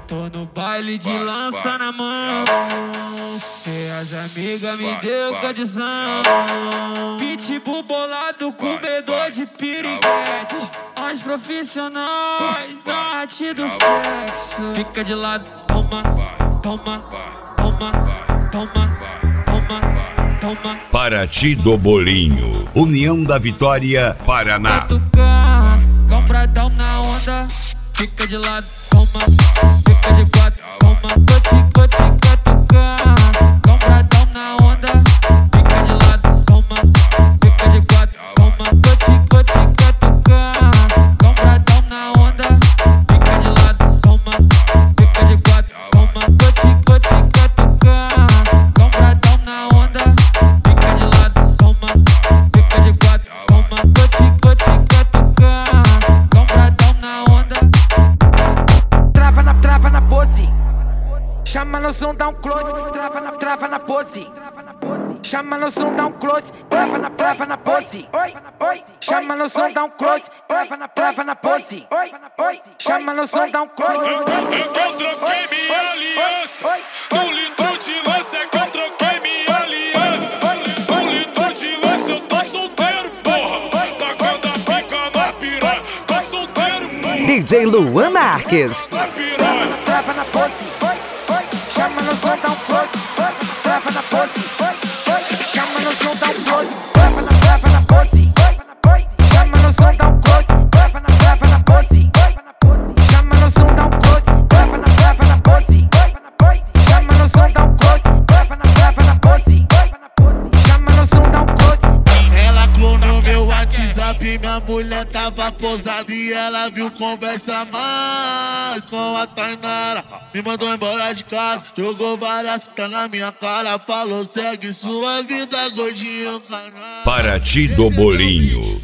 tô no baile de lança na mão, e as amigas me deu condição. Pitbull bolado, comedor de piriguete, nós profissionais da arte do sexo. Fica de lado, toma, toma, toma, toma, toma, toma. Paraty do Bolinho, União da Vitória, Paraná. Catucar, compradão na onda. Fica de lado, toma, fica de quatro, toma. Vou te catucar, compradão na onda. Fica de lado, toma, fica de quatro, toma. Vou te catucar, compradão na onda. Fica de lado, toma, fica de quatro, toma. Vou te catucar, compradão na onda. Fica de lado, toma, fica de quatro, toma. Vou te catucar, compradão na onda. Trava na pose, chama no som, dá um close. Trava na pose, chama no som, dá um close. Trava na pose, chama no som, dá um close. Trava na pose, chama no som, dá um close. É que eu troquei minha aliança, um litro de lança. É que eu troquei minha aliança, um litro de lança. Eu tô solteiro, porra, tacando a pica na piranha. Tô solteiro, porra. DJ Luan Marques. Trava na pose, chama no som, dá um close. Trava na pose, chama no som, dá um close. Trava na pose, chama no som, dá um close. Trava na pose, chama no som, dá um close. Trava na pose, chama no som, dá um close. Trava na pose, chama no som, dá um close. Ela clonou meu WhatsApp, minha mulher tava posada e ela viu conversa mais com a Tainara. Me mandou embora de casa, jogou várias fitas na minha cara. Falou, segue sua vida, gordinho, canal. Paraty do Bolinho.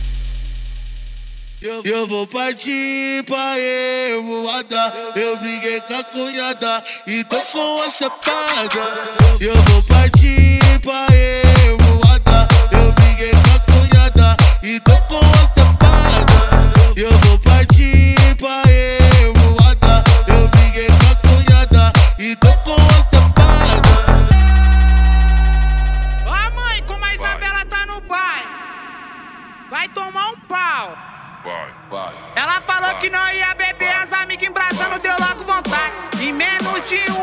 Eu vou partir pra Evoada. Eu briguei com a cunhada e tô com a chapada. Eu vou partir pra Evoada. Eu briguei com a cunhada e tô com a chapada. Eu vou partir pra Evoada. Eu briguei com a cunhada e tô com a chapada. Ó mãe, como a Isabela tá no baile, vai tomar um pau. Ela falou que não ia beber, as amigas embraçando, deu logo vontade. Em menos de